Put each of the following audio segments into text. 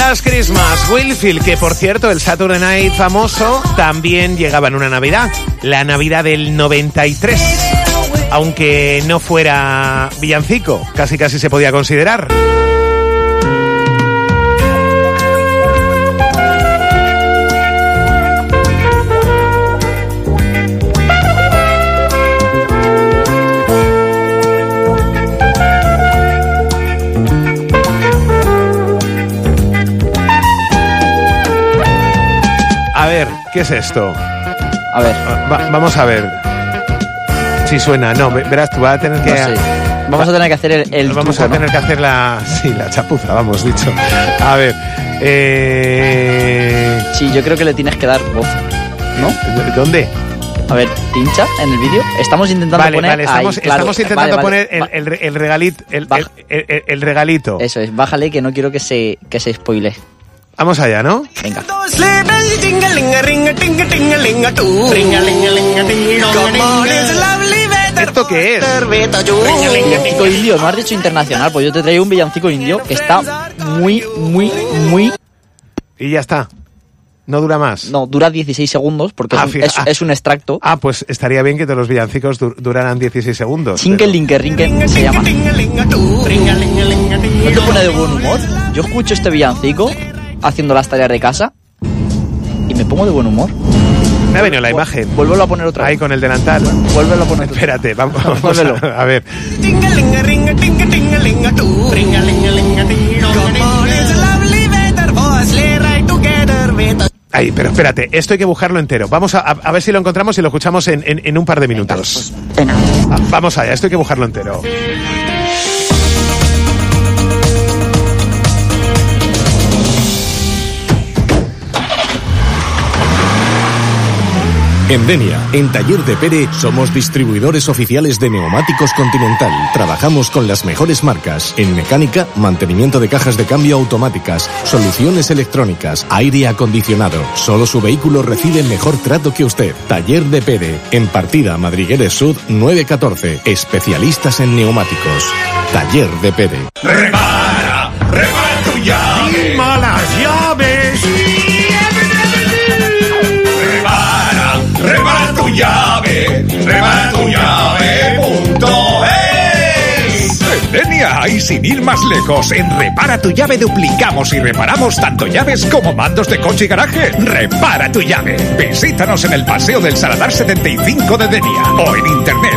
Last Christmas, Wilfield, que por cierto, el Saturday Night famoso también llegaba en una Navidad, la Navidad del 93, aunque no fuera villancico, casi se podía considerar. A ver, ¿qué es esto? A ver. Vamos a ver. Si suena, no, verás, tú vas a tener que... No sé. Vamos a tener que hacer el Vamos truco, a tener que hacer la chapuza, vamos, dicho. A ver. Sí, yo creo que le tienes que dar voz, ¿no? ¿Dónde? A ver, pincha en el vídeo. Estamos intentando poner... Vale, estamos intentando poner el regalito. El regalito. Eso es, bájale que no quiero que se spoile. Vamos allá, ¿no? Venga. ¿Esto qué es? Villancico indio, no has dicho internacional, pues yo te traigo un villancico indio que está muy... Y ya está. No dura más. No, dura 16 segundos porque es un extracto. Ah, pues estaría bien que todos los villancicos duraran 16 segundos. Chinkelinkerrinken se llama. ¿No te pone de buen humor? Yo escucho este villancico haciendo las tareas de casa y me pongo de buen humor. Me ha venido la imagen. Vuélvelo a poner otra vez. Ahí con el delantal. Vuélvelo a poner. Espérate, vamos a ver. Ay, pero espérate, esto hay que buscarlo entero. Vamos a ver si lo encontramos y lo escuchamos en un par de minutos. Vamos allá, esto hay que buscarlo entero. En Denia, en Taller de Pere, somos distribuidores oficiales de neumáticos Continental. Trabajamos con las mejores marcas en mecánica, mantenimiento de cajas de cambio automáticas, soluciones electrónicas, aire acondicionado. Solo su vehículo recibe mejor trato que usted. Taller de Pere, en Partida Madrigueres Sud 914. Especialistas en neumáticos. Taller de Pere. Repara tu llave. ¡Malas llaves! Repara tu llave.es. En Denia y sin ir más lejos, en Repara tu llave duplicamos y reparamos tanto llaves como mandos de coche y garaje. Repara tu llave. Visítanos en el Paseo del Saladar 75 de Denia o en internet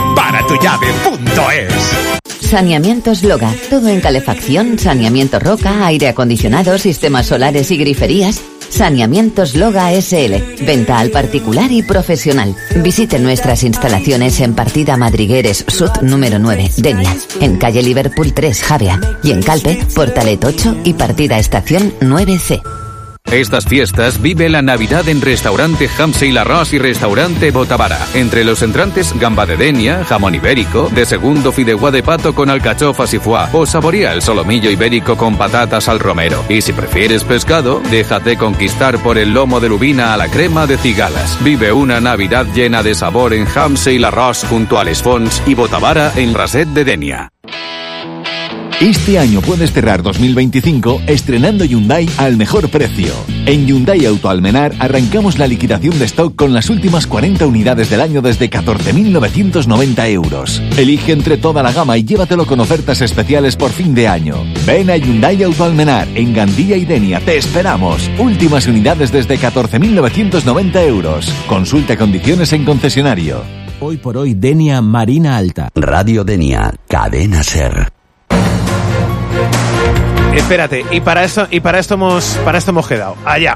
reparatuyave.es. Saneamientos Loga, todo en calefacción, saneamiento roca, aire acondicionado, sistemas solares y griferías. Saneamientos Loga SL, venta al particular y profesional. Visite nuestras instalaciones en Partida Madrigueres Sud número 9, Denia, en calle Liverpool 3, Javea, y en Calpe, Portalet 8 y Partida Estación 9C. Estas fiestas vive la Navidad en Restaurante Hamsey Larraz y Restaurante Botavara. Entre los entrantes, gamba de Denia, jamón ibérico, de segundo fideuá de pato con alcachofas y foie, o saborea el solomillo ibérico con patatas al romero. Y si prefieres pescado, déjate conquistar por el lomo de lubina a la crema de cigalas. Vive una Navidad llena de sabor en Hamsey Larraz junto a Les Fonts y Botavara en Raset de Denia. Este año puedes cerrar 2025 estrenando Hyundai al mejor precio. En Hyundai Auto Almenar arrancamos la liquidación de stock con las últimas 40 unidades del año desde 14.990 euros. Elige entre toda la gama y llévatelo con ofertas especiales por fin de año. Ven a Hyundai Auto Almenar en Gandía y Denia. Te esperamos. Últimas unidades desde 14.990 euros. Consulta condiciones en concesionario. Hoy por hoy Denia Marina Alta. Radio Denia, cadena SER. Espérate, y para esto hemos quedado. Allá.